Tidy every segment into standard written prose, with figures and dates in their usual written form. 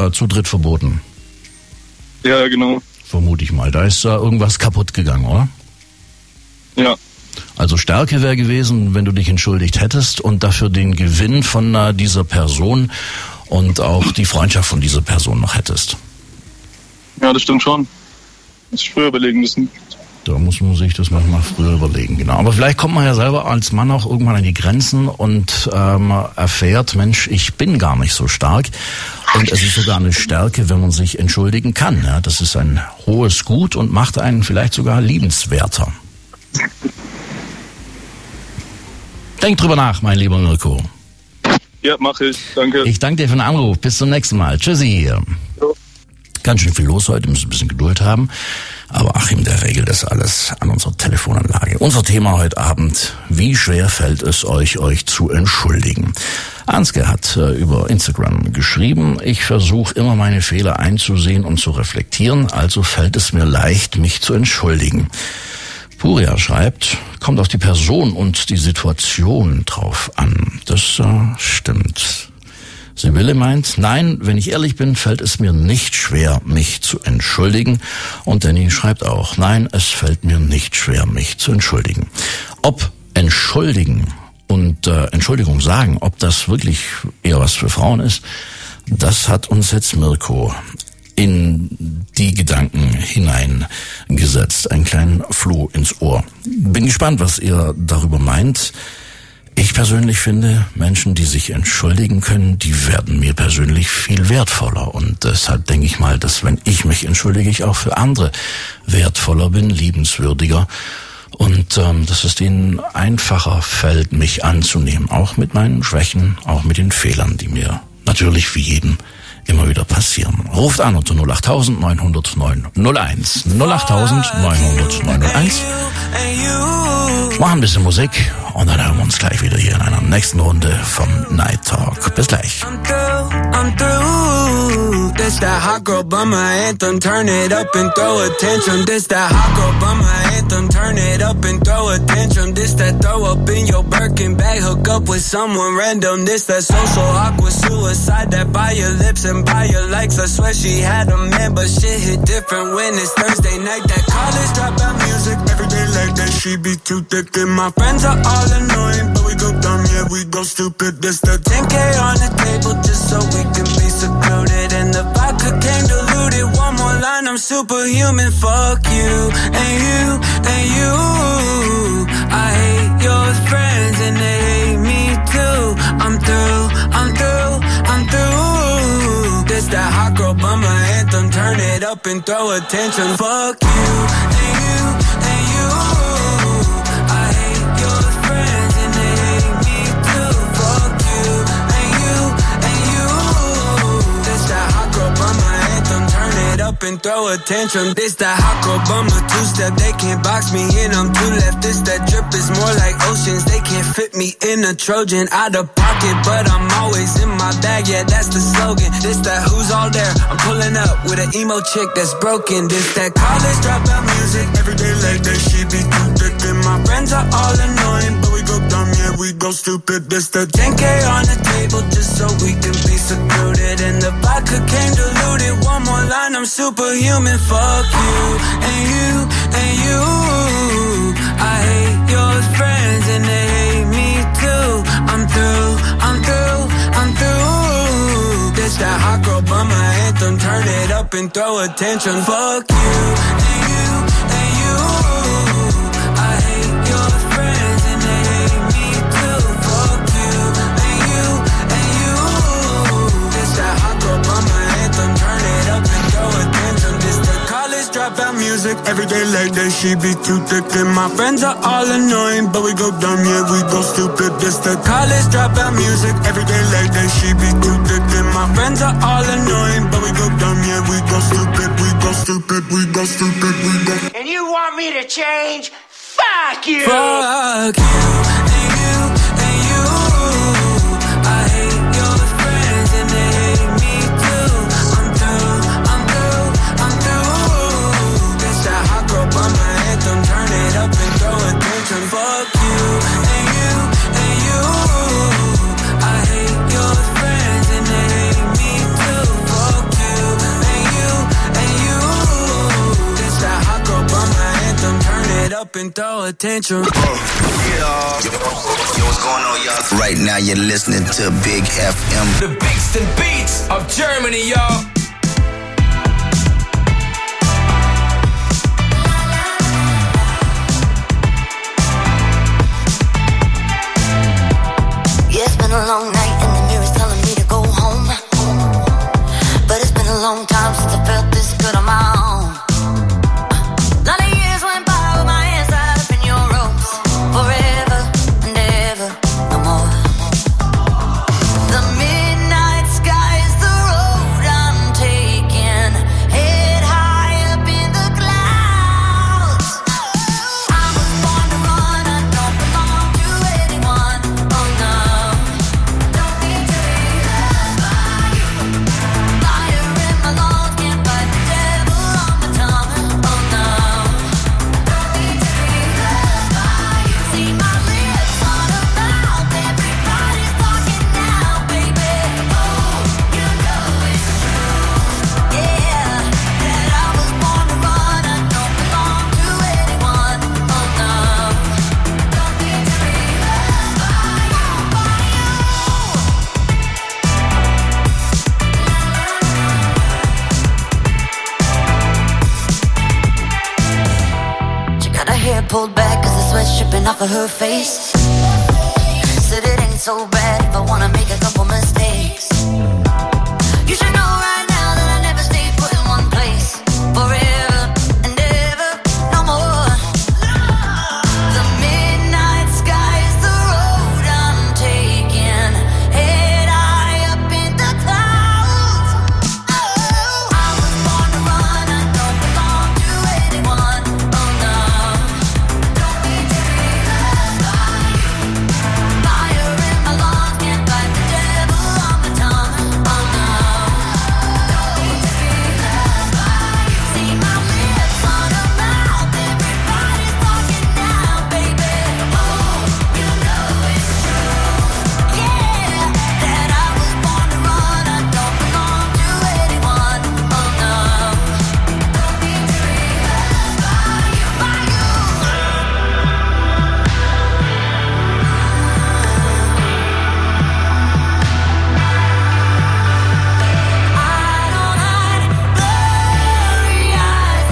Zutritt verboten. Ja, genau. Vermute ich mal. Da ist irgendwas kaputt gegangen, oder? Ja. Also Stärke wäre gewesen, wenn du dich entschuldigt hättest und dafür den Gewinn von dieser Person und auch die Freundschaft von dieser Person noch hättest. Ja, das stimmt schon. Muss ich früher überlegen müssen. Da muss man sich das manchmal früher überlegen, genau. Aber vielleicht kommt man ja selber als Mann auch irgendwann an die Grenzen und erfährt, Mensch, ich bin gar nicht so stark. Und es ist sogar eine Stärke, wenn man sich entschuldigen kann. Ja, das ist ein hohes Gut und macht einen vielleicht sogar liebenswerter. Denk drüber nach, mein lieber Mirko. Ja, mache ich. Danke. Ich danke dir für den Anruf. Bis zum nächsten Mal. Tschüssi. Ja. Ganz schön viel los heute, müssen ein bisschen Geduld haben. Aber Achim, der regelt das alles an unserer Telefonanlage. Unser Thema heute Abend: Wie schwer fällt es euch zu entschuldigen? Ansgar hat über Instagram geschrieben: Ich versuche immer meine Fehler einzusehen und zu reflektieren, also fällt es mir leicht, mich zu entschuldigen. Puria schreibt: Kommt auf die Person und die Situation drauf an. Das stimmt. Sibylle meint: Nein, wenn ich ehrlich bin, fällt es mir nicht schwer, mich zu entschuldigen. Und Danny schreibt auch: Nein, es fällt mir nicht schwer, mich zu entschuldigen. Ob entschuldigen und Entschuldigung sagen, ob das wirklich eher was für Frauen ist, das hat uns jetzt Mirko in die Gedanken hineingesetzt. Einen kleinen Floh ins Ohr. Bin gespannt, was ihr darüber meint. Ich persönlich finde, Menschen, die sich entschuldigen können, die werden mir persönlich viel wertvoller. Und deshalb denke ich mal, dass wenn ich mich entschuldige, ich auch für andere wertvoller bin, liebenswürdiger. Und dass es denen einfacher fällt, mich anzunehmen. Auch mit meinen Schwächen, auch mit den Fehlern, die mir natürlich wie jedem immer wieder passieren. Ruft an unter 08000 900 901. 08000 900 901. Machen ein bisschen Musik und dann hören wir uns gleich wieder hier in einer nächsten Runde vom Night Talk. Bis gleich. I'm through. This that hot girl bummer anthem. Turn it up and throw a tantrum. This that hot girl bummer anthem. Turn it up and throw a tantrum. This that throw up in your Birkin bag. Hook up with someone random. This that social awkward suicide. That by your lips and by your likes. I swear she had a man, but shit hit different when it's Thursday night. That college dropout music. Every day like that, she be too thick. And my friends are all annoying, but we go dumb, yeah, we go stupid. This the 10K on the table just so we can be secluded. And the vodka came diluted. One more line, I'm superhuman. Fuck you and you and you. I hate your friends and they hate me too. I'm through, I'm through, I'm through. This that hot girl bummer anthem. Turn it up and throw a tantrum. Fuck you and you and you. I hate your friends and they hate me too. Fuck you and you and you. This that hot girl bummer anthem. Turn it up and throw a tantrum. This that hot girl bummer two-step. They can't box me in, I'm too left. This that drip is more like oceans. They can't fit me in a Trojan. Out of pocket, but I'm always in my bag. Yeah, that's the slogan. This that who's all there. I'm pulling up with an emo chick that's broken. This that college dropout music. Every day like that, she be too thick. And my friends are all annoying, but we go dumb, yeah, we go stupid. This the 10K on the table just so we can be secluded. And the vodka came diluted. One more line, I'm superhuman. Fuck you and you and you. I hate your friends and they hate me too. I'm through, I'm through, I'm through. This that hot girl bummer anthem. Turn it up and throw a tantrum. Fuck you and you and you. I hate your friends and they hate me too. Fuck you and you and you. This that hot girl bummer anthem. Turn it up and throw a tantrum. This the college dropout music. Every day like that, she be too thick. And my friends are all annoying, but we go dumb, yeah, we go stupid. This the college dropout music. Every day like that, she be too thick. And my friends are all annoying, but we go dumb, yeah, we go stupid. We go stupid, we go stupid, we go. And you want me to change? Fuck you! Fuck you and you and you. I hate your friends and they hate me too. I'm through, I'm through, I'm through. This that hot girl bummer anthem. Turn it up and throw a tantrum. Fuck you and you and you. I hate your friends and they hate me too. Fuck up and throw a tantrum. Yo, what's going on, y'all? Right now you're listening to Big FM. The biggest beats of Germany, y'all. Yeah, it's been a long night and the mirror's telling me to go home. But it's been a long time since I felt this good on my own. Lot of years went by with my hands tied up in your ropes. Forever and ever, no more. The midnight sky is the road I'm taking. Head high up in the clouds. I was born to run, I don't belong to anyone. Oh no, don't need to be loved by you. Fire in my lungs, can't fight the devil on my tongue. Oh no, don't need to be loved by you. See my lips on a mouth, everybody's talking now, baby. Oh, you know it's true, yeah, that I was born to run, I don't belong to anyone. Oh no, don't need to be loved by you. She got her hair pulled back cause the sweat's dripping off of her face. Said it ain't so bad if I wanna make a couple mistakes. You should know right now that I never stay put in one place. Forever and ever, no more. The midnight sky is the road I'm taking. Head high up in the clouds. Oh, I was born to run, I don't belong to anyone. Oh no, don't need to be loved by you. Fire in my lungs, can't fight the devil on my tongue. Oh no, don't need to be loved by you. See my lips on her mouth, everybody's talking now, baby. Oh, you know it's true, yeah, that I was born to run, I don't belong to anyone. Oh no, don't need to be loved by you, by you. I don't hide blurry eyes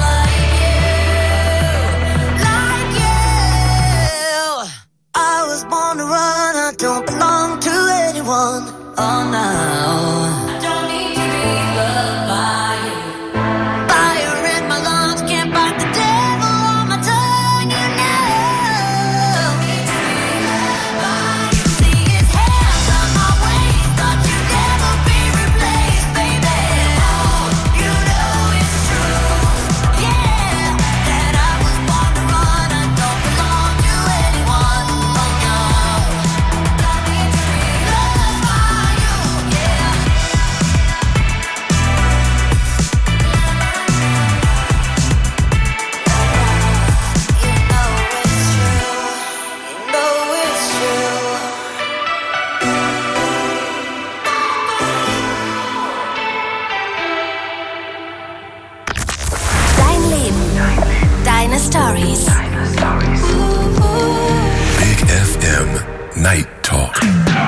like you. I was born to run, I don't belong to anyone. Oh no, I don't need to be loved by you. Fire in my lungs, can't fight the devil on my tongue. You know, don't need to be loved by you. See his hands on my waist, thought you'd never be replaced, baby. Oh, you know it's true, yeah, that I was born to run, I don't belong to anyone. Oh no, don't need to be loved by you, yeah. You know it's true, you know it's true. Dein Leben, deine Stories. Big FM Night Talk.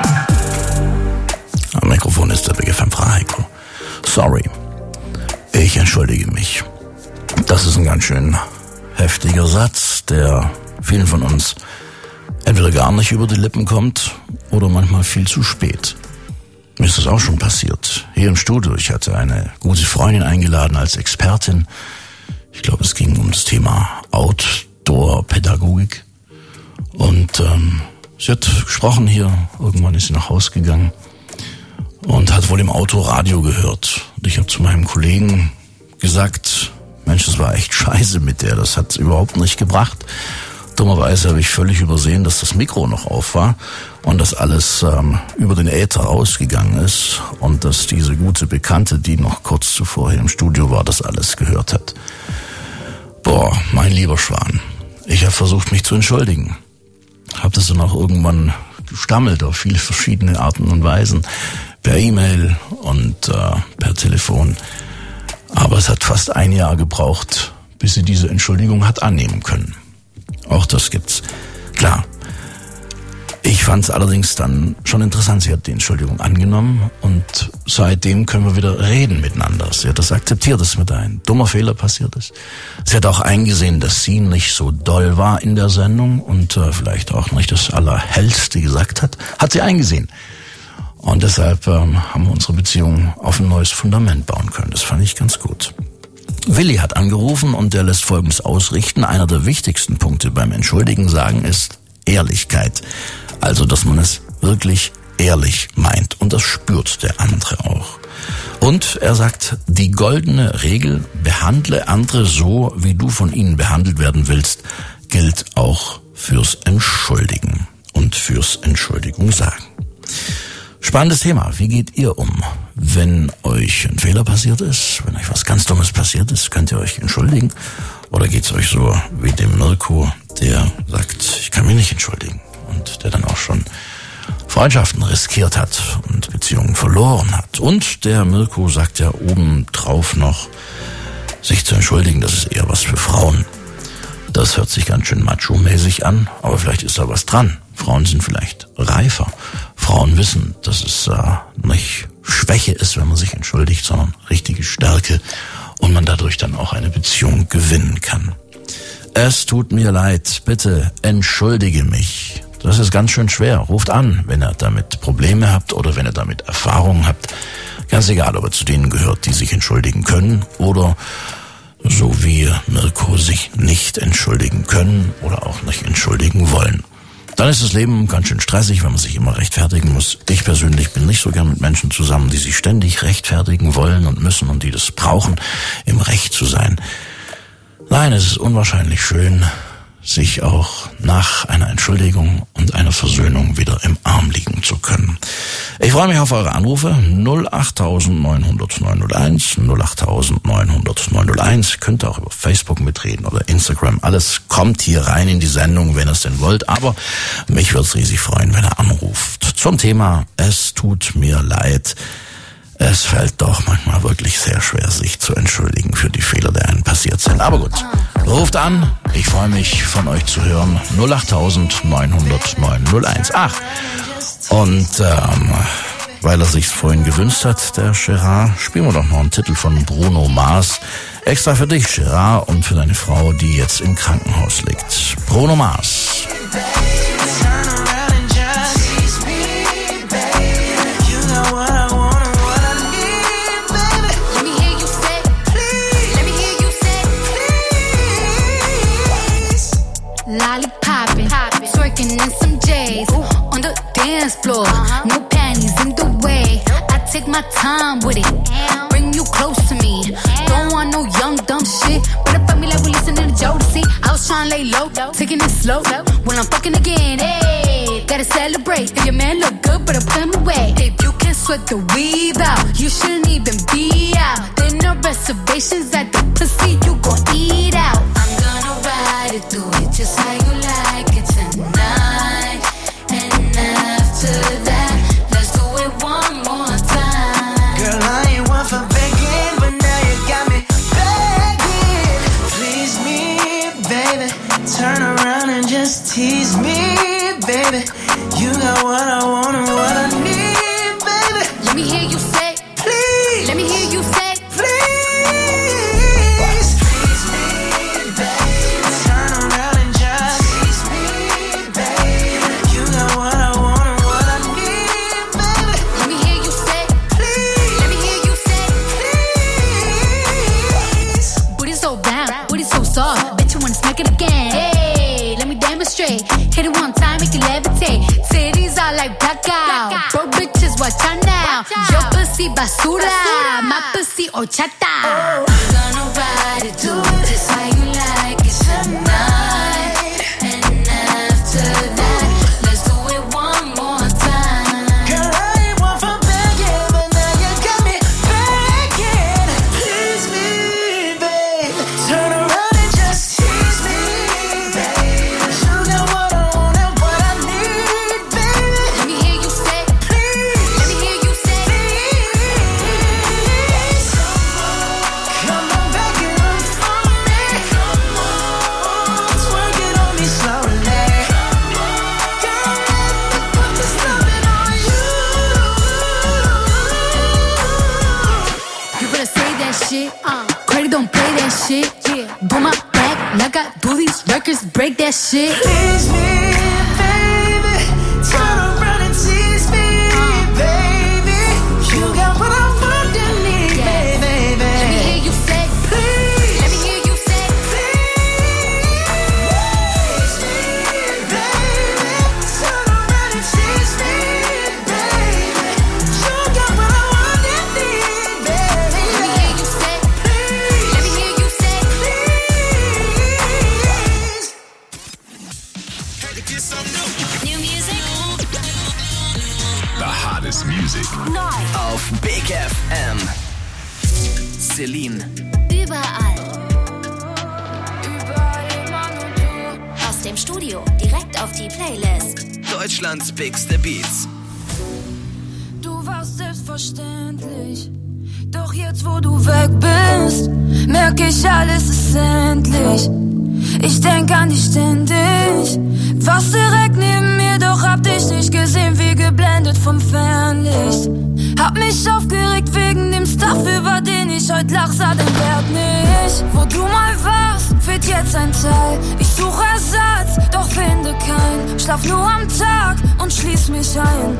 Am Mikrofon ist der Big FM Heiko. Sorry. Ich entschuldige mich. Das ist ein ganz schön heftiger Satz, der vielen von uns entweder gar nicht über die Lippen kommt oder manchmal viel zu spät. Mir ist das auch schon passiert. Hier im Studio, ich hatte eine gute Freundin eingeladen als Expertin. Ich glaube, es ging um das Thema Outdoor-Pädagogik. Und sie hat gesprochen hier, irgendwann ist sie nach Hause gegangen und hat wohl im Auto Radio gehört. Und ich habe zu meinem Kollegen gesagt, Mensch, das war echt scheiße mit der, das hat überhaupt nicht gebracht. Dummerweise habe ich völlig übersehen, dass das Mikro noch auf war und dass alles über den Äther rausgegangen ist und dass diese gute Bekannte, die noch kurz zuvor hier im Studio war, das alles gehört hat. Boah, mein lieber Schwan, ich habe versucht, mich zu entschuldigen. Habe das dann auch irgendwann gestammelt auf viele verschiedene Arten und Weisen, per E-Mail und per Telefon. Aber es hat fast ein Jahr gebraucht, bis sie diese Entschuldigung hat annehmen können. Auch das gibt's. Klar. Ich fand es allerdings dann schon interessant. Sie hat die Entschuldigung angenommen und seitdem können wir wieder reden miteinander. Sie hat das akzeptiert, dass mir da ein dummer Fehler passiert ist. Sie hat auch eingesehen, dass sie nicht so doll war in der Sendung und vielleicht auch nicht das Allerhellste gesagt hat. Hat sie eingesehen. Und deshalb haben wir unsere Beziehung auf ein neues Fundament bauen können. Das fand ich ganz gut. Willi hat angerufen und der lässt Folgendes ausrichten. Einer der wichtigsten Punkte beim Entschuldigen sagen ist Ehrlichkeit. Also, dass man es wirklich ehrlich meint. Und das spürt der andere auch. Und er sagt, die goldene Regel, behandle andere so, wie du von ihnen behandelt werden willst, gilt auch fürs Entschuldigen und fürs Entschuldigung sagen. Spannendes Thema. Wie geht ihr um, wenn euch ein Fehler passiert ist, wenn euch was ganz Dummes passiert ist? Könnt ihr euch entschuldigen? Oder geht's euch so wie dem Mirko, der sagt, ich kann mich nicht entschuldigen? Und der dann auch schon Freundschaften riskiert hat und Beziehungen verloren hat. Und der Mirko sagt ja obendrauf noch, sich zu entschuldigen, das ist eher was für Frauen. Das hört sich ganz schön macho-mäßig an, aber vielleicht ist da was dran. Frauen sind vielleicht reifer. Frauen wissen, dass es nicht Schwäche ist, wenn man sich entschuldigt, sondern richtige Stärke und man dadurch dann auch eine Beziehung gewinnen kann. Es tut mir leid, bitte entschuldige mich. Das ist ganz schön schwer. Ruft an, wenn ihr damit Probleme habt oder wenn ihr damit Erfahrungen habt. Ganz egal, ob ihr zu denen gehört, die sich entschuldigen können oder so wie Mirko sich nicht entschuldigen können oder auch nicht entschuldigen wollen. Dann ist das Leben ganz schön stressig, wenn man sich immer rechtfertigen muss. Ich persönlich bin nicht so gern mit Menschen zusammen, die sich ständig rechtfertigen wollen und müssen und die das brauchen, im Recht zu sein. Nein, es ist unwahrscheinlich schön, sich auch nach einer Entschuldigung und einer Versöhnung wieder im Arm liegen zu können. Ich freue mich auf eure Anrufe 08900 901, 08900 901. Könnt ihr auch über Facebook mitreden oder Instagram. Alles kommt hier rein in die Sendung, wenn ihr es denn wollt. Aber mich würde es riesig freuen, wenn ihr anruft. Zum Thema Es tut mir leid. Es fällt doch manchmal wirklich sehr schwer, sich zu entschuldigen für die Fehler, die einem passiert sind. Aber gut, ruft an. Ich freue mich, von euch zu hören. 08900 901. Ach, und weil er sich's vorhin gewünscht hat, der Gerard, spielen wir doch noch einen Titel von Bruno Mars. Extra für dich, Gerard, und für deine Frau, die jetzt im Krankenhaus liegt. Bruno Mars. Lollipoppin', twerking in some J's on the dance floor. No panties in the way. I take my time with it. Bring you close to me. Don't want no young dumb shit. But it fuck me like we listening to Jodeci. I was trying to lay low, taking it slow. When I'm fucking again, hey, gotta celebrate. If your man look good, but I put him away. If you can sweat the weave out, you shouldn't even be out. There no reservations at the pussy, you gon' eat out. I'm gonna ride it, do it just how you like it tonight. And after that, let's do it one more time. Girl, I ain't one for begging, but now you got me begging. Please me, baby. Turn around and just tease me, baby. You got what I want and what I need, baby. Let me hear you say, please. Let me hear you say, hit it one time, make it levitate. Titties are like blackout. Broke bitches, watch out now. Your pussy basura, my pussy horchata. I'm gonna ride it, do it just how you like it tonight. And after that, let's do it one more time. Girl, I ain't one for begging, but now you got me begging. Please me, babe. Turn around and just tease me, babe. Come that shit. Credit don't pay that shit. Do my back like I do these records, break that shit. Tease me, baby. Turn around and tease me, baby. You got what I want and need, baby. Let me hear you say, please. Let me hear you say, please. Baby, turn around and tease me, baby. You got what I want and need, baby. Let me hear you say, please. Let me hear you say, please. New music. The hottest music. Neu. Auf Big FM. Celine. Überall. Aus dem Studio direkt auf die Playlist. Deutschlands bigste Beats. Du warst selbstverständlich. Doch jetzt, wo du weg bist, merk ich, alles ist endlich. Ich denk an dich ständig. Warst direkt neben mir, doch hab dich nicht gesehen, wie geblendet vom Fernlicht. Hab mich aufgeregt wegen dem Stuff, über den ich heute lach, sah den Wert nicht. Wo du mal warst, fehlt jetzt ein Teil. Ich suche Ersatz, doch finde keinen. Schlaf nur am Tag und schließ mich ein.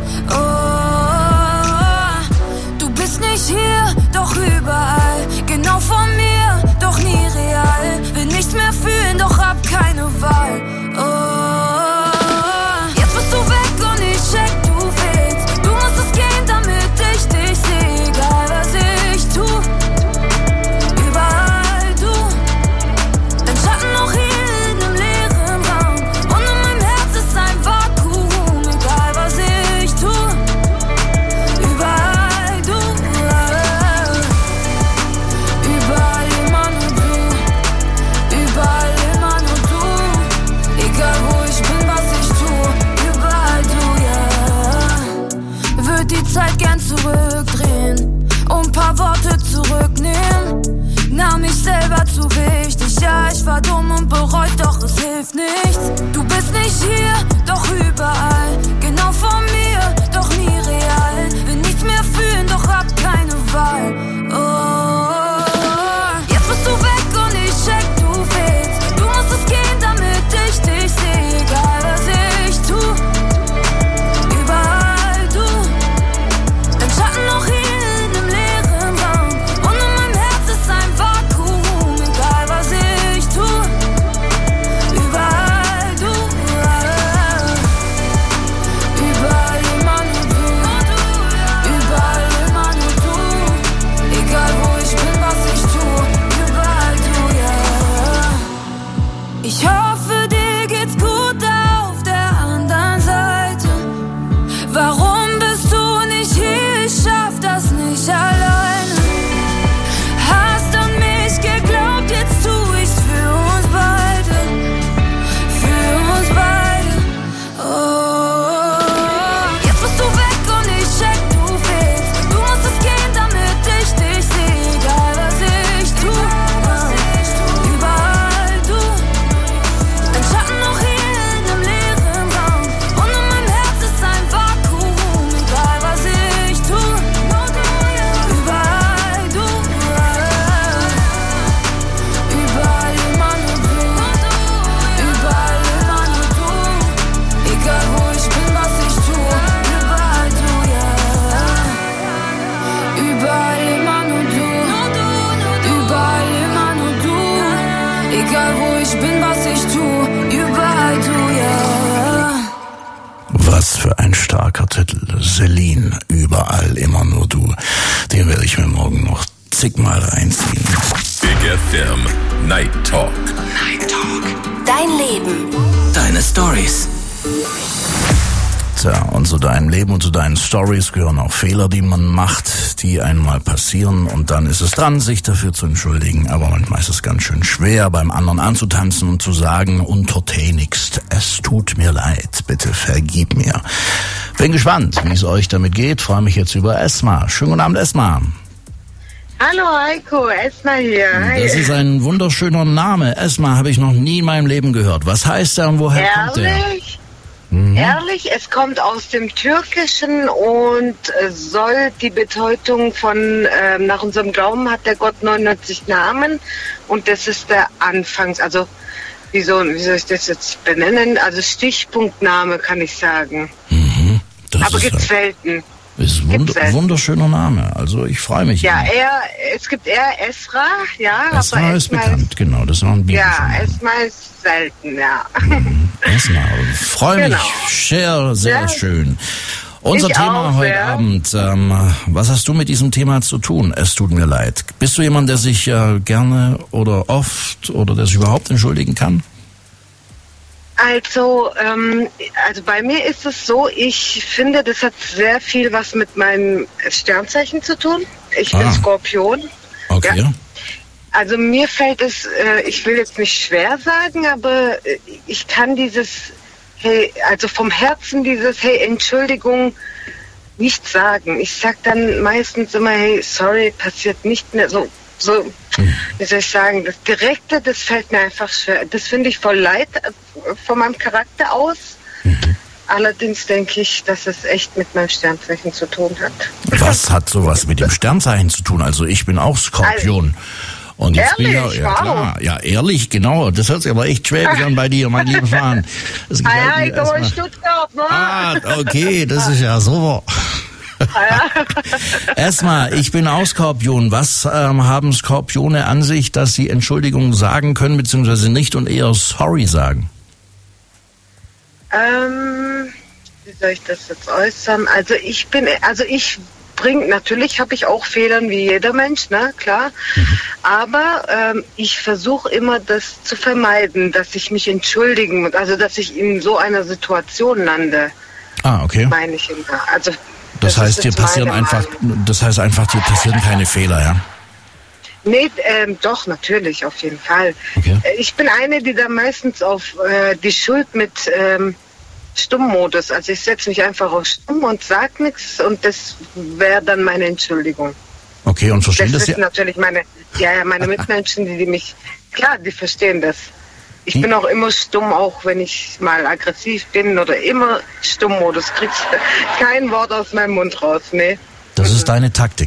Oh, du bist nicht hier, doch überall. Genau vor mir, doch nie real. Will nichts mehr fühlen, doch hab keine Wahl. Oh, jetzt bist du weg und ich check, du willst. Du musst es gehen, damit ich dich sehe. Egal was ich tu, überall du. Dein Schatten noch hier in einem leeren Raum. Und in meinem Herz ist ein Vakuum. Egal was ich tu, überall du. Überall immer nur du. Überall immer nur du. Egal wo ich bin, was ich tu, überall du, yeah. Würd die Zeit gern zurückdrehen und ein paar Worte zurücknehmen. Nahm mich selber zu wichtig, ja, ich war dumm und bereut, doch es hilft nichts. Du bist nicht hier, doch überall. Genau vor mir, doch nie real. Will nichts mehr fühlen, doch hab keine Wahl. Oh, jetzt bist du weg und ich check, du willst. Du musst es gehen, damit ich dich sehe. Egal was ich tu, überall du. Dein Schatten noch hier in einem leeren Raum. Und in meinem Herz ist ein Vakuum. Egal was ich tu, überall du. Überall immer nur du. Überall immer nur du. Egal wo ich bin, was ich tu, überall du, yeah. Ich hoffe, dir geht's gut auf der anderen Seite. Warum bist du nicht hier? Ich schaff das nicht alleine. Hast an mich geglaubt, jetzt tu ich's für uns beide. Für uns beide. Oh, jetzt bist du weg und ich check, du willst. Du musst es gehen, damit ich dich sehe. Egal was ich tu, überall du. Dein Schatten noch hier in einem leeren Raum. Und in meinem Herz ist ein Vakuum. Egal was ich tu, überall du. Überall immer nur du. Überall immer nur du. Egal wo ich bin, was ich tu, überall du, yeah. Überall immer nur du. Überall immer nur du. Egal wo ich bin, was ich tu, überall du, yeah. Was für ein starker Titel. Celine, überall immer nur du. Den werde ich mir morgen noch zigmal reinziehen. Big FM Night Talk. Dein Leben. Deine Stories. Tja, und zu deinem Leben und zu deinen Stories gehören auch Fehler, die man macht, die einmal passieren, und dann ist es dran, sich dafür zu entschuldigen. Aber manchmal ist es ganz schön schwer, beim anderen anzutanzen und zu sagen, untertänigst, es tut mir leid, bitte vergib mir. Bin gespannt, wie es euch damit geht, freue mich jetzt über Esma. Schönen guten Abend, Esma. Hallo Heiko, Esma hier. Hi. Das ist ein wunderschöner Name. Esma habe ich noch nie in meinem Leben gehört. Was heißt der und woher kommt der? Ehrlich? Ehrlich, es kommt aus dem Türkischen und soll die Bedeutung von, nach unserem Glauben hat der Gott 99 Namen und das ist der Anfangs, also wie soll ich das jetzt benennen? Also Stichpunktname kann ich sagen. Aber gibt's selten. Ist ein wunderschöner Name, also ich freue mich. Ja, es gibt eher Esra, ja. Esra aber ist bekannt, genau, das ist noch ein biblischer Name. Ja, Esma ist selten, ja. Esma, freue mich, sehr schön. Unser Thema auch, heute Abend, was hast du mit diesem Thema zu tun? Es tut mir leid. Bist du jemand, der sich gerne oder oft oder der sich überhaupt entschuldigen kann? Also bei mir ist es so, ich finde, das hat sehr viel was mit meinem Sternzeichen zu tun. Ich bin Skorpion. Okay. Ja. Also mir fällt es, ich will jetzt nicht schwer sagen, aber ich kann dieses, hey, also vom Herzen dieses, hey, Entschuldigung, nicht sagen. Ich sag dann meistens immer, hey, sorry, passiert nicht mehr so, wie soll ich sagen, das Direkte, das fällt mir einfach schwer. Das finde ich voll leid von meinem Charakter aus. Allerdings denke ich, dass es echt mit meinem Sternzeichen zu tun hat. Was hat sowas mit dem Sternzeichen zu tun? Also ich bin auch Skorpion. Und jetzt ehrlich, bin ich klar, ja, ehrlich, genau. Das hört sich aber echt schwäbisch an bei dir, mein lieber Fahren. Ich komme in Stuttgart, ne? Ah, okay, das ist ja super. Erstmal, ich bin auch Skorpion. Was haben Skorpione an sich, dass sie Entschuldigung sagen können, beziehungsweise nicht und eher sorry sagen? Wie soll ich das jetzt äußern? Natürlich habe ich auch Fehlern wie jeder Mensch, ne, klar. Aber ich versuche immer, das zu vermeiden, dass ich mich entschuldigen muss, also dass ich in so einer Situation lande. Ah, okay. Meine ich immer. Also das heißt, dir passieren einfach keine Fehler, ja? Nee, doch, natürlich, auf jeden Fall. Okay. Ich bin eine, die da meistens auf die Schuld mit Stummmodus, also ich setze mich einfach auf Stumm und sag nichts und das wäre dann meine Entschuldigung. Okay, und verstehen das? Das sind natürlich meine Mitmenschen, die mich, klar, die verstehen das. Ich bin auch immer stumm, auch wenn ich mal aggressiv bin oder immer Stummmodus. Kriegst kein Wort aus meinem Mund raus, nee. Das ist deine Taktik.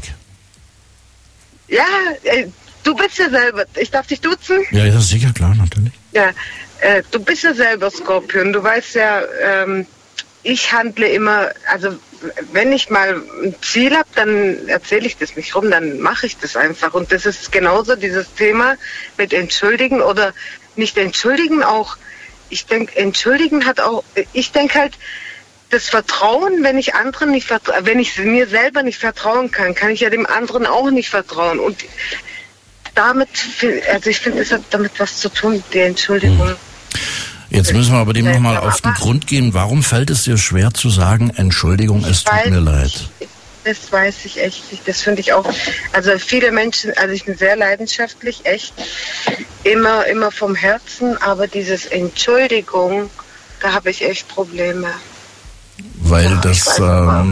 Ja, du bist ja selber, ich darf dich duzen? Ja, das ist sicher, klar, natürlich. Ja, du bist ja selber Skorpion, du weißt ja, ich handle immer, also wenn ich mal ein Ziel habe, dann erzähle ich das nicht rum, dann mache ich das einfach. Und das ist genauso dieses Thema mit Entschuldigen oder nicht entschuldigen auch. Ich denke, entschuldigen hat auch, ich denke halt, das Vertrauen, wenn ich anderen nicht vertraue, wenn ich mir selber nicht vertrauen kann, kann ich ja dem anderen auch nicht vertrauen. Und damit, also ich finde, das hat damit was zu tun, die Entschuldigung. Jetzt müssen wir aber dem nochmal auf den Grund gehen. Warum fällt es dir schwer zu sagen, Entschuldigung, es tut mir leid? Das weiß ich echt nicht. Das finde ich auch, also viele Menschen, also ich bin sehr leidenschaftlich, echt, immer vom Herzen, aber dieses Entschuldigung, da habe ich echt Probleme. Weil ja, das so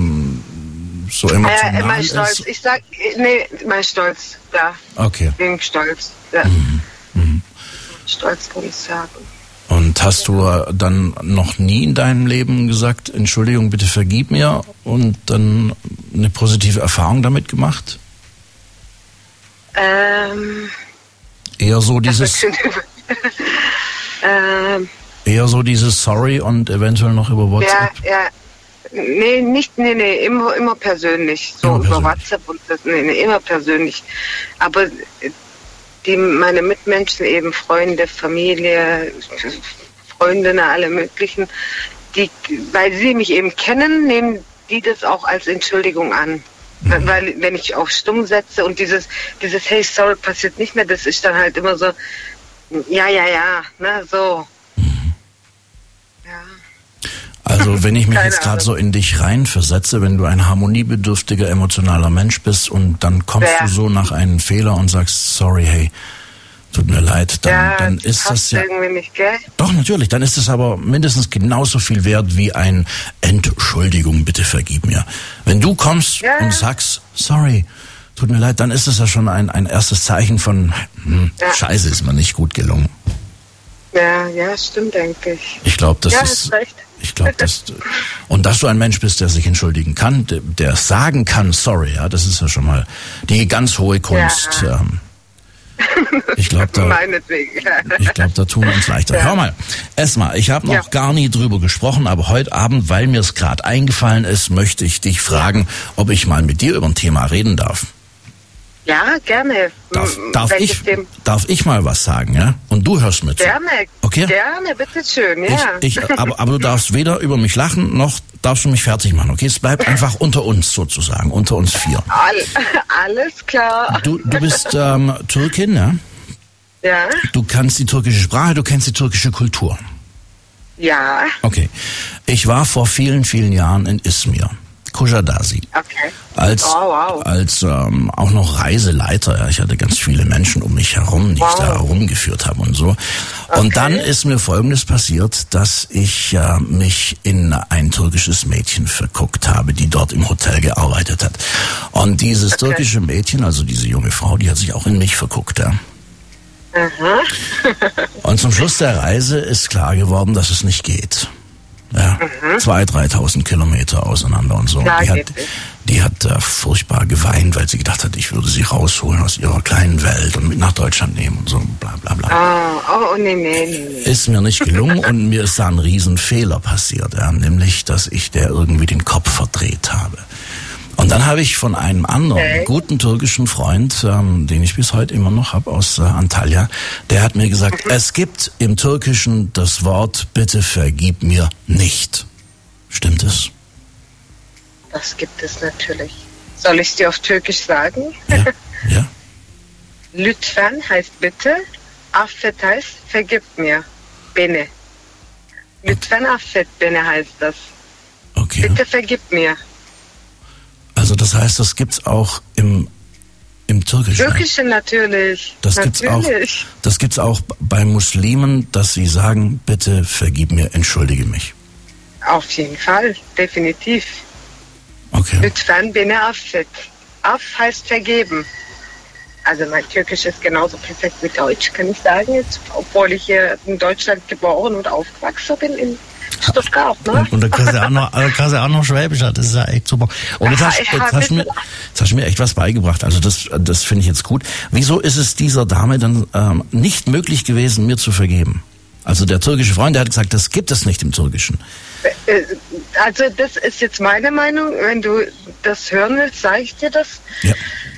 emotional mein Stolz. ist? Ich sag, nee, mein Stolz, ja. Okay. Wegen Stolz, ja. Stolz kann ich sagen. Und hast du dann noch nie in deinem Leben gesagt, Entschuldigung, bitte vergib mir und dann eine positive Erfahrung damit gemacht? Eher so dieses eher so dieses Sorry und eventuell noch über WhatsApp? Ja. Nee, immer persönlich. So immer über WhatsApp und das, immer persönlich. Aber meine Mitmenschen, eben Freunde, Familie, Freundinnen, alle möglichen, weil sie mich eben kennen, nehmen die das auch als Entschuldigung an. Weil wenn ich auf Stumm setze und dieses Hey, sorry, passiert nicht mehr, das ist dann halt immer so, ja, ne, so. Ja. Also wenn ich mich jetzt gerade so in dich reinversetze, wenn du ein harmoniebedürftiger, emotionaler Mensch bist und dann kommst du so nach einem Fehler und sagst, sorry, hey, tut mir leid, dann ist das ja... irgendwie nicht, gell? Doch, natürlich, dann ist es aber mindestens genauso viel wert wie ein Entschuldigung, bitte vergib mir. Wenn du kommst und sagst, sorry, tut mir leid, dann ist es ja schon ein erstes Zeichen von, Scheiße, ist mir nicht gut gelungen. Ja, stimmt, denke ich. Ich glaube, das ist... Hast recht. Ich glaube, und dass du ein Mensch bist, der sich entschuldigen kann, der sagen kann, sorry, ja, das ist ja schon mal die ganz hohe Kunst. Ja. Ich glaube, da tun wir uns leichter. Ja. Hör mal, Esma, ich habe noch gar nie drüber gesprochen, aber heute Abend, weil mir es gerade eingefallen ist, möchte ich dich fragen, ob ich mal mit dir über ein Thema reden darf. Ja, gerne. Darf ich mal was sagen, ja? Und du hörst mit. Gerne. Okay? Gerne, bitteschön, ja. Aber du darfst weder über mich lachen, noch darfst du mich fertig machen, okay? Es bleibt einfach unter uns sozusagen, unter uns 4. Alles klar. Du bist Türkin, ja? Ja. Du kannst die türkische Sprache, du kennst die türkische Kultur. Ja. Okay. Ich war vor vielen, vielen Jahren in Izmir. Kuşadası. Okay. Als auch noch Reiseleiter. Ja. Ich hatte ganz viele Menschen um mich herum, die ich da rumgeführt habe und so. Und dann ist mir Folgendes passiert, dass ich mich in ein türkisches Mädchen verguckt habe, die dort im Hotel gearbeitet hat. Und dieses türkische Mädchen, also diese junge Frau, die hat sich auch in mich verguckt. Ja. Und zum Schluss der Reise ist klar geworden, dass es nicht geht. Ja, 2.000, 3.000 Kilometer auseinander und so. Die hat furchtbar geweint, weil sie gedacht hat, ich würde sie rausholen aus ihrer kleinen Welt und mit nach Deutschland nehmen und so, bla bla bla. Nee. Ist mir nicht gelungen und mir ist da ein Riesenfehler passiert, ja, nämlich, dass ich der irgendwie den Kopf verdreht habe. Und dann habe ich von einem anderen guten türkischen Freund, den ich bis heute immer noch habe, aus Antalya, der hat mir gesagt, es gibt im Türkischen das Wort, bitte vergib mir nicht. Stimmt es? Das gibt es natürlich. Soll ich es dir auf Türkisch sagen? Ja. Lütfen heißt bitte, affet heißt vergib mir, beni. Lütfen affet beni heißt das. Okay. Bitte vergib mir. Also das heißt, das gibt's auch im Türkischen. Türkischen natürlich. Das gibt's auch bei Muslimen, dass sie sagen, bitte vergib mir, entschuldige mich. Auf jeden Fall, definitiv. Okay. Lütfen beni affet. Aff heißt vergeben. Also mein Türkisch ist genauso perfekt wie Deutsch, kann ich sagen jetzt, obwohl ich hier in Deutschland geboren und aufgewachsen bin in Stuttgart, ne? Und da kannst du auch noch Schwäbisch, das ist ja echt super. Und jetzt hast du mir echt was beigebracht, also das finde ich jetzt gut. Wieso ist es dieser Dame dann nicht möglich gewesen, mir zu vergeben? Also der türkische Freund, der hat gesagt, das gibt es nicht im Türkischen. Also das ist jetzt meine Meinung, wenn du das hören willst, sage ich dir das. Ja.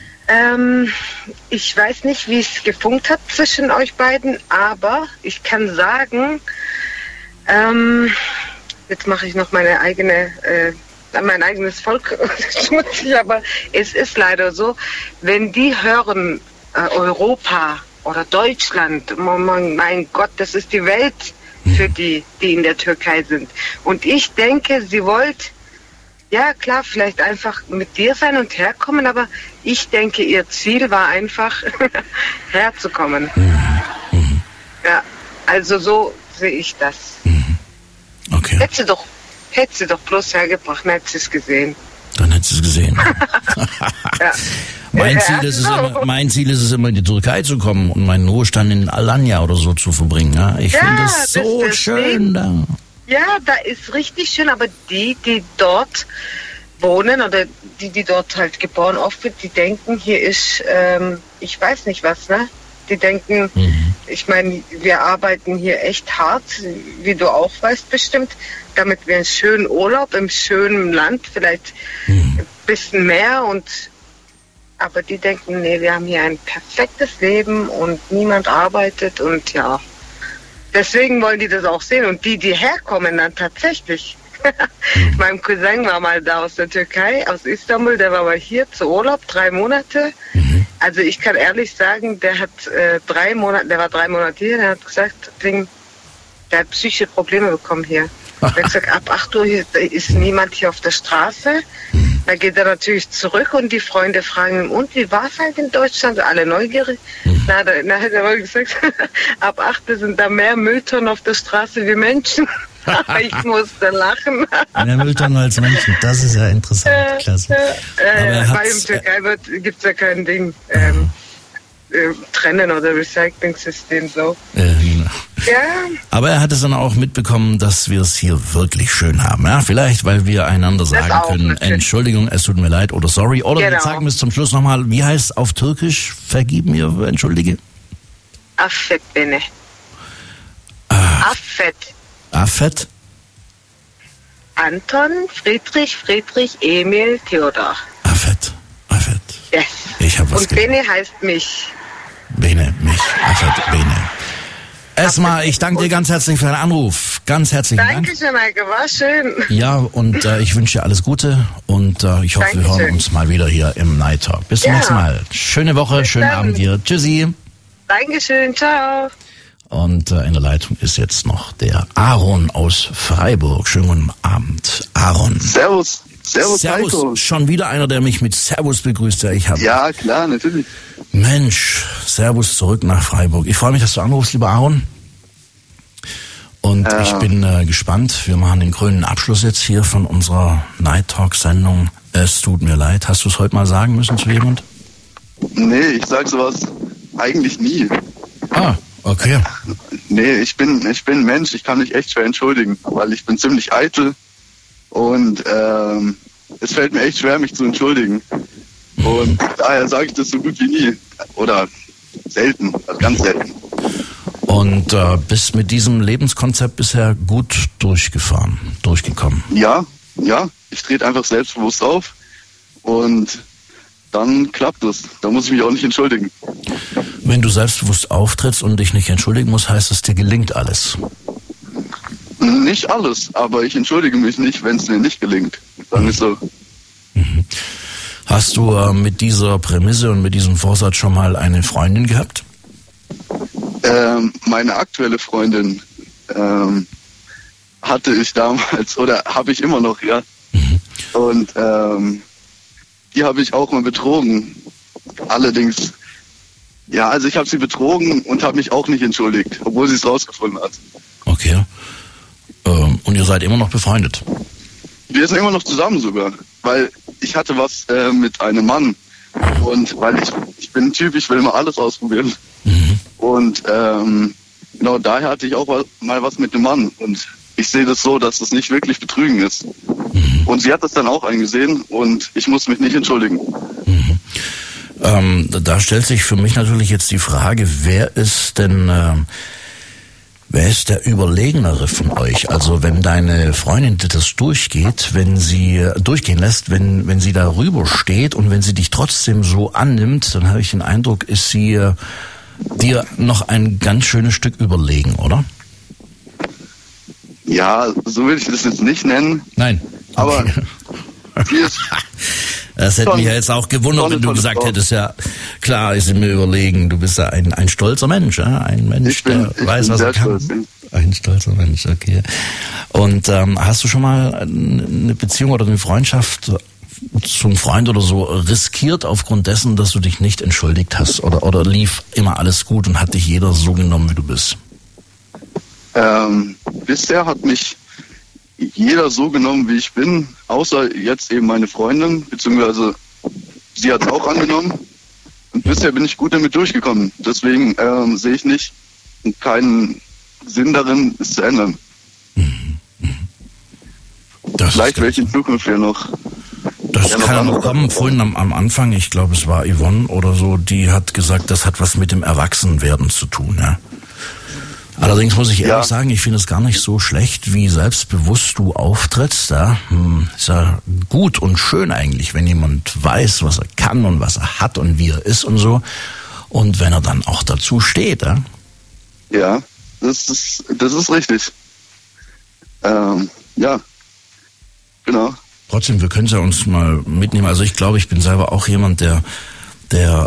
Ich weiß nicht, wie es gefunkt hat zwischen euch beiden, aber ich kann sagen, jetzt mache ich noch mein eigenes Volk schmutzig, aber es ist leider so, wenn die hören Europa oder Deutschland, mein Gott, das ist die Welt für die in der Türkei sind. Und ich denke, sie wollt, ja klar, vielleicht einfach mit dir sein und herkommen, aber ich denke, ihr Ziel war einfach herzukommen. Ja, also so sehe ich das. Okay. Hätte sie doch bloß hergebracht, dann hätte sie es gesehen. Dann hätte sie es gesehen. Ja. Mein Ziel ist es immer, in die Türkei zu kommen und meinen Ruhestand in Alanya oder so zu verbringen. Ja? Ich finde es so schön da. Ja, da ist richtig schön, aber die dort wohnen oder die dort halt geboren oft wird, die denken, hier ist, ich weiß nicht was, ne? Die denken, ich meine, wir arbeiten hier echt hart, wie du auch weißt bestimmt, damit wir einen schönen Urlaub im schönen Land, vielleicht ein bisschen mehr aber die denken, nee, wir haben hier ein perfektes Leben und niemand arbeitet und ja. Deswegen wollen die das auch sehen und die herkommen dann tatsächlich. Mein Cousin war mal da aus der Türkei, aus Istanbul, der war mal hier zu Urlaub, 3 Monate. Also ich kann ehrlich sagen, der hat 3 Monate, der war 3 Monate hier, der hat gesagt, der hat psychische Probleme bekommen hier. Er hat gesagt, ab 8 Uhr ist niemand hier auf der Straße. Da geht er natürlich zurück und die Freunde fragen ihn, und wie war es halt in Deutschland? Alle neugierig. Na, hat er wohl gesagt, ab 8 Uhr sind da mehr Mülltonnen auf der Straße wie Menschen. Ich musste lachen. Mehr Mülltonnen als Menschen, das ist ja interessant, klasse. Weil in Türkei gibt es ja kein Ding, Trennen oder Recycling-System so. Genau. Ja. Aber er hat es dann auch mitbekommen, dass wir es hier wirklich schön haben. Ja, vielleicht, weil wir einander sagen können, natürlich. Entschuldigung, es tut mir leid oder sorry. Oder wir sagen es zum Schluss nochmal, wie heißt es auf Türkisch? Vergib mir, entschuldige. Affet beni. Affet. Affet? Anton, Friedrich, Emil, Theodor. Affet. Yes. Ich hab was Und Bene heißt mich. Bene, mich. Affet, Bene. Erstmal, ich danke dir ganz herzlich für deinen Anruf. Ganz herzlichen Dank. Dankeschön, Maike, war schön. Ja, und ich wünsche dir alles Gute und ich hoffe, wir hören uns mal wieder hier im Night Talk. Bis zum nächsten Mal. Schöne Woche, schönen Abend dir. Tschüssi. Dankeschön, ciao. Und in der Leitung ist jetzt noch der Aaron aus Freiburg. Schönen guten Abend, Aaron. Servus. Heiko. Schon wieder einer, der mich mit Servus begrüßt. Ja, klar, natürlich. Mensch, Servus zurück nach Freiburg. Ich freue mich, dass du anrufst, lieber Aaron. Und ich bin gespannt. Wir machen den krönenden Abschluss jetzt hier von unserer Night Talk Sendung. Es tut mir leid. Hast du es heute mal sagen müssen zu jemand? Nee, ich sag sowas eigentlich nie. Ah, okay. Nee, ich bin Mensch. Ich kann mich echt schwer entschuldigen, weil ich bin ziemlich eitel. Und es fällt mir echt schwer, mich zu entschuldigen. Und daher sage ich das so gut wie nie. Oder selten, also ganz selten. Und bist mit diesem Lebenskonzept bisher gut durchgekommen? Ja. Ich trete einfach selbstbewusst auf und dann klappt es. Da muss ich mich auch nicht entschuldigen. Wenn du selbstbewusst auftrittst und dich nicht entschuldigen musst, heißt es, dir gelingt alles? Nicht alles, aber ich entschuldige mich nicht, wenn es mir nicht gelingt. Dann ist so. Hast du mit dieser Prämisse und mit diesem Vorsatz schon mal eine Freundin gehabt? Meine aktuelle Freundin hatte ich damals, oder habe ich immer noch, ja. Und die habe ich auch mal betrogen. Allerdings, ja, also ich habe sie betrogen und habe mich auch nicht entschuldigt, obwohl sie es rausgefunden hat. Okay. Und ihr seid immer noch befreundet? Wir sind immer noch zusammen sogar, weil ich hatte was mit einem Mann und weil ich bin ein Typ, ich will immer alles ausprobieren. Und genau daher hatte ich auch mal was mit einem Mann und ich sehe das so, dass das nicht wirklich Betrügen ist. Und sie hat das dann auch eingesehen und ich muss mich nicht entschuldigen. Da stellt sich für mich natürlich jetzt die Frage, wer ist der Überlegenere von euch? Also wenn deine Freundin das durchgehen lässt, wenn sie darüber steht und wenn sie dich trotzdem so annimmt, dann habe ich den Eindruck, ist sie dir noch ein ganz schönes Stück überlegen, oder? Ja, so will ich das jetzt nicht nennen. Nein. Aber das hätte mich ja jetzt auch gewundert, wenn du gesagt hättest, ja, klar, ist mir überlegen, du bist ja ein stolzer Mensch, ja? Ein Mensch, der weiß, was er kann. Ein stolzer Mensch, okay. Und hast du schon mal eine Beziehung oder eine Freundschaft zum Freund oder so riskiert aufgrund dessen, dass du dich nicht entschuldigt hast? Oder lief immer alles gut und hat dich jeder so genommen, wie du bist? Bisher hat mich jeder so genommen, wie ich bin, außer jetzt eben meine Freundin, beziehungsweise sie hat es auch angenommen. Und bisher bin ich gut damit durchgekommen. Deswegen sehe ich nicht keinen Sinn darin, es zu ändern. Vielleicht welche in Zukunft ja noch. Das kann noch kommen. Vorhin am Anfang, ich glaube, es war Yvonne oder so, die hat gesagt, das hat was mit dem Erwachsenwerden zu tun, ja. Allerdings muss ich ehrlich sagen, ich finde es gar nicht so schlecht, wie selbstbewusst du auftrittst. Ja? Ist ja gut und schön eigentlich, wenn jemand weiß, was er kann und was er hat und wie er ist und so. Und wenn er dann auch dazu steht. Ja, das ist richtig. Ja, genau. Trotzdem, wir können es ja uns mal mitnehmen. Also ich glaube, ich bin selber auch jemand, der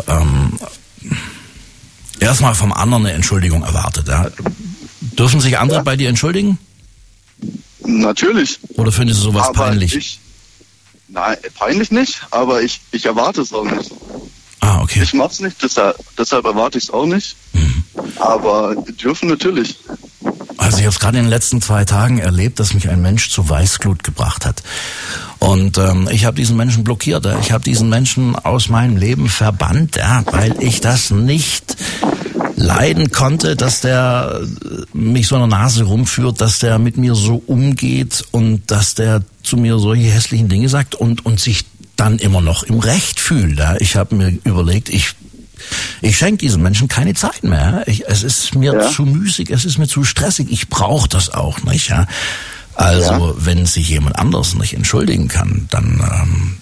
erstmal vom anderen eine Entschuldigung erwartet. Ja. Dürfen sich andere bei dir entschuldigen? Natürlich. Oder finden sie sowas peinlich? Nein, peinlich nicht, aber ich erwarte es auch nicht. Ah, okay. Ich mach's nicht, deshalb erwarte ich es auch nicht. Aber die dürfen natürlich. Also ich habe es gerade in den letzten 2 Tagen erlebt, dass mich ein Mensch zu Weißglut gebracht hat. Und ich habe diesen Menschen blockiert. Ich habe diesen Menschen aus meinem Leben verbannt, weil ich das nicht leiden konnte, dass der mich so an der Nase rumführt, dass der mit mir so umgeht und dass der zu mir solche hässlichen Dinge sagt und sich dann immer noch im Recht fühlt. Ja? Ich habe mir überlegt, ich schenke diesen Menschen keine Zeit mehr. Es ist mir zu müßig, es ist mir zu stressig. Ich brauche das auch nicht. Ja? Also wenn sich jemand anders nicht entschuldigen kann, dann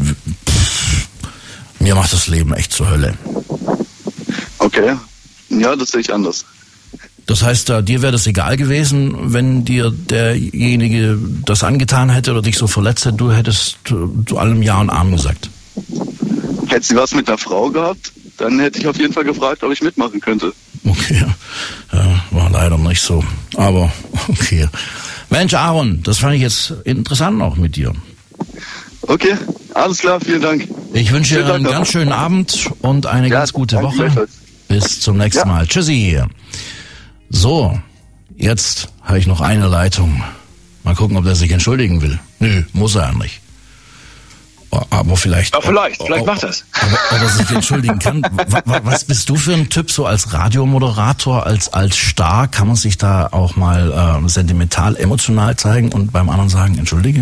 mir macht das Leben echt zur Hölle. Okay, ja, das sehe ich anders. Das heißt, dir wäre das egal gewesen, wenn dir derjenige das angetan hätte oder dich so verletzt hätte, du hättest zu allem Ja und Amen gesagt? Hätte sie was mit der Frau gehabt, dann hätte ich auf jeden Fall gefragt, ob ich mitmachen könnte. Okay, ja, war leider nicht so, aber okay. Mensch, Aaron, das fand ich jetzt interessant auch mit dir. Okay, alles klar, vielen Dank. Ich wünsche dir einen ganz schönen Abend und eine ganz gute Woche. Bis zum nächsten Mal. Tschüssi. So, jetzt habe ich noch eine Leitung. Mal gucken, ob der sich entschuldigen will. Nö, muss er ja nicht. Aber vielleicht... Ja, vielleicht macht er es. Ob er sich entschuldigen kann. Was bist du für ein Typ, so als Radiomoderator, als Star? Kann man sich da auch mal sentimental, emotional zeigen und beim anderen sagen, entschuldige?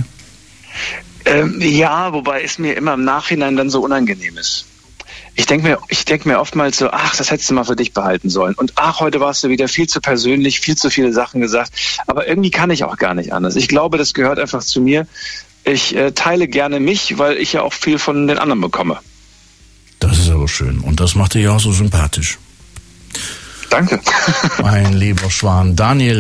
Ja, wobei es mir immer im Nachhinein dann so unangenehm ist. Ich denke mir oftmals so, ach, das hättest du mal für dich behalten sollen. Und ach, heute warst du wieder viel zu persönlich, viel zu viele Sachen gesagt. Aber irgendwie kann ich auch gar nicht anders. Ich glaube, das gehört einfach zu mir. Ich teile gerne mich, weil ich ja auch viel von den anderen bekomme. Das ist aber schön. Und das macht dich auch so sympathisch. Danke. Mein lieber Schwan. Daniel.